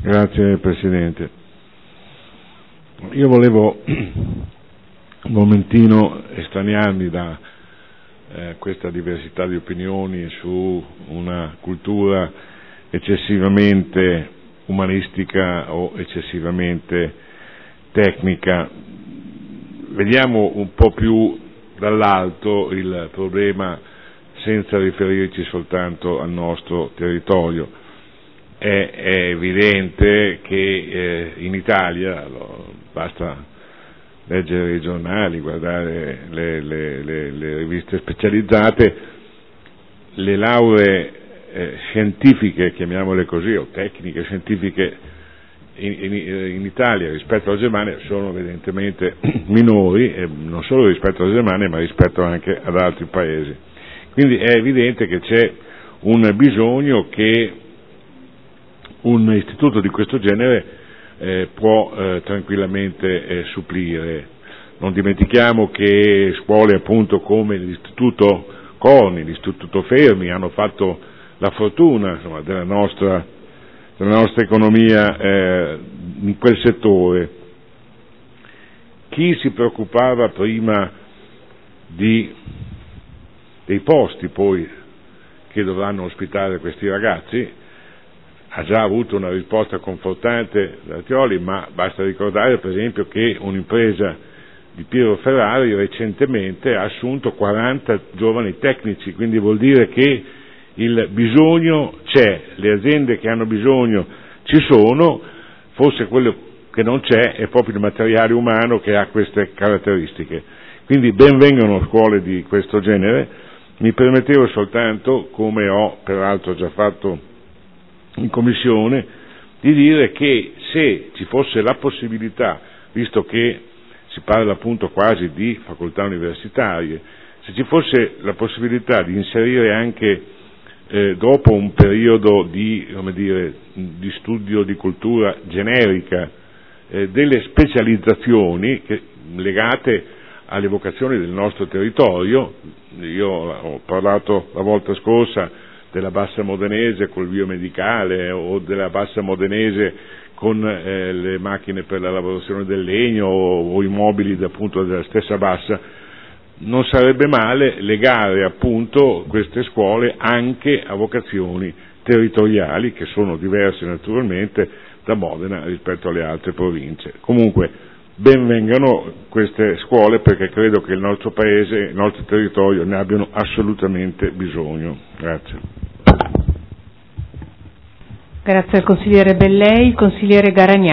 Grazie Presidente. Io volevo un momentino estraniarmi da questa diversità di opinioni su una cultura eccessivamente umanistica o eccessivamente tecnica. Vediamo un po' più dall'alto il problema senza riferirci soltanto al nostro territorio. È evidente che in Italia, basta leggere i giornali, guardare le riviste specializzate, le lauree scientifiche, chiamiamole così, o tecniche scientifiche in Italia rispetto alla Germania sono evidentemente minori, e non solo rispetto alla Germania ma rispetto anche ad altri paesi. Quindi è evidente che c'è un bisogno che un istituto di questo genere può tranquillamente supplire. Non dimentichiamo che scuole appunto come l'Istituto Corni, l'Istituto Fermi hanno fatto la fortuna, insomma, della nostra economia in quel settore. Chi si preoccupava prima dei posti poi che dovranno ospitare questi ragazzi ha già avuto una risposta confortante da Artioli, ma basta ricordare per esempio che un'impresa di Piero Ferrari recentemente ha assunto 40 giovani tecnici, quindi vuol dire che il bisogno c'è, le aziende che hanno bisogno ci sono, forse quello che non c'è è proprio il materiale umano che ha queste caratteristiche. Quindi ben vengano scuole di questo genere. Mi permettevo soltanto, come ho peraltro già fatto in commissione, di dire che se ci fosse la possibilità, visto che si parla appunto quasi di facoltà universitarie, se ci fosse la possibilità di inserire anche dopo un periodo di studio di cultura generica delle specializzazioni legate alle vocazioni del nostro territorio. Io ho parlato la volta scorsa della Bassa Modenese col biomedicale o della Bassa Modenese con le macchine per la lavorazione del legno o i mobili appunto della stessa Bassa. Non sarebbe male legare appunto queste scuole anche a vocazioni territoriali che sono diverse naturalmente da Modena rispetto alle altre province. Comunque ben vengano queste scuole perché credo che il nostro paese, il nostro territorio ne abbiano assolutamente bisogno. Grazie. Grazie al consigliere Bellei. Consigliere Garagnani.